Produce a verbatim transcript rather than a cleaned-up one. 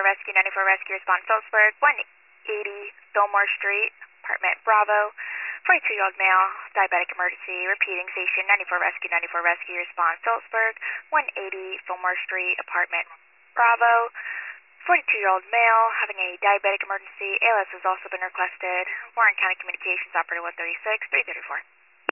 Rescue, ninety-four Rescue, respond Phillipsburg, one eighty Fillmore Street, apartment Bravo. forty-two-year-old male, diabetic emergency, repeating station ninety-four Rescue, ninety-four Rescue, respond Phillipsburg, one eighty Fillmore Street, apartment Bravo. forty-two-year-old male having a diabetic emergency. A L S has also been requested. Warren County Communications Operator one thirty-six, three thirty-four.